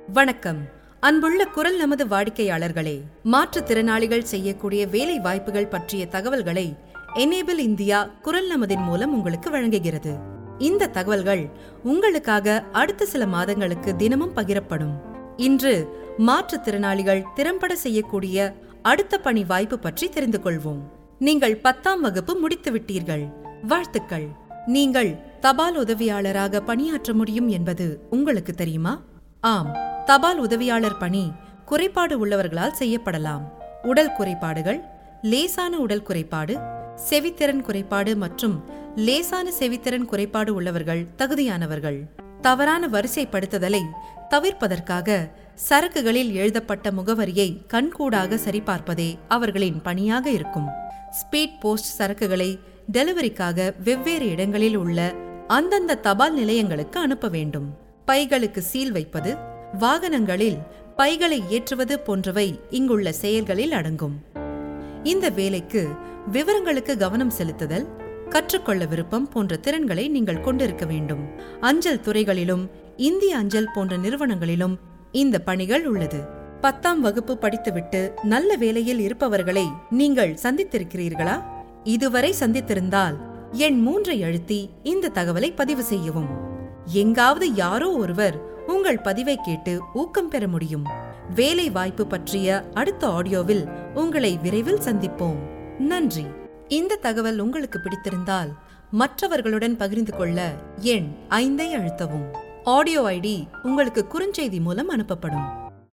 வணக்கம். அன்புள்ள குரல் நமது வாடிக்கையாளர்களே, மாற்றுத்திறனாளிகள் செய்யக்கூடிய வேலை வாய்ப்புகள் பற்றிய தகவல்களை எனேபிள் இந்தியா குரல் நமதின் மூலம் உங்களுக்கு வழங்குகிறது. இந்த தகவல்கள் உங்களுக்காக அடுத்த சில மாதங்களுக்கு தினமும் பகிரப்படும். இன்று மாற்றுத்திறனாளிகள் திறம்பட செய்யக்கூடிய அடுத்த பணி வாய்ப்பு பற்றி தெரிந்து கொள்வோம். நீங்கள் 10ஆம் வகுப்பு முடித்து விட்டீர்கள். வாழ்த்துக்கள். நீங்கள் தபால் உதவியாளராக பணியாற்ற முடியும் என்பது உங்களுக்கு தெரியுமா? ஆம், தபால் உதவியாளர் பணி குறைபாடு உள்ளவர்களால் செய்யப்படலாம். உடல் குறைபாடுகள், லேசான உடல் குறைபாடு, செவித்திறன் குறைபாடு மற்றும் லேசான செவித்திறன் குறைபாடு உள்ளவர்கள் தகுதியானவர்கள். தவறான வரிசைப்படுத்துதலை தவிர்ப்பதற்காக சரக்குகளில் எழுதப்பட்ட முகவரியை கண்கூடாக சரிபார்ப்பதே அவர்களின் பணியாக இருக்கும். ஸ்பீட் போஸ்ட் சரக்குகளை டெலிவரிக்காக வெவ்வேறு இடங்களில் உள்ள அந்தந்த தபால் நிலையங்களுக்கு அனுப்ப வேண்டும். பைகளுக்கு சீல் வைப்பது, வாகனங்களில் பைகளை ஏற்றுவது போன்றவை இங்குள்ள செயல்களில் அடங்கும். இந்த வேலைக்கு விவரங்களுக்கு கவனம் செலுத்துதல், கற்றுக்கொள்ள விருப்பம் போன்ற திறன்களை நீங்கள் கொண்டிருக்க வேண்டும். அஞ்சல் துறைகளிலும் இந்திய அஞ்சல் போன்ற நிறுவனங்களிலும் இந்த பணிகள் உள்ளது. 10ஆம் வகுப்பு படித்துவிட்டு நல்ல வேலையில் இருப்பவர்களை நீங்கள் சந்தித்திருக்கிறீர்களா? இதுவரை சந்தித்திருந்தால் எண் 3 அழுத்தி இந்த தகவலை பதிவு செய்யவும். எங்காவது யாரோ ஒருவர் உங்கள் பதிவை கேட்டு ஊக்கம் பெற முடியும். வேலை வாய்ப்பு பற்றிய அடுத்த ஆடியோவில் உங்களை விரைவில் சந்திப்போம். நன்றி. இந்த தகவல் உங்களுக்கு பிடித்திருந்தால் மற்றவர்களுடன் பகிர்ந்து கொள்ள எண் 5 அழுத்தவும். ஆடியோ ஐடி உங்களுக்கு குறுஞ்செய்தி மூலம் அனுப்பப்படும்.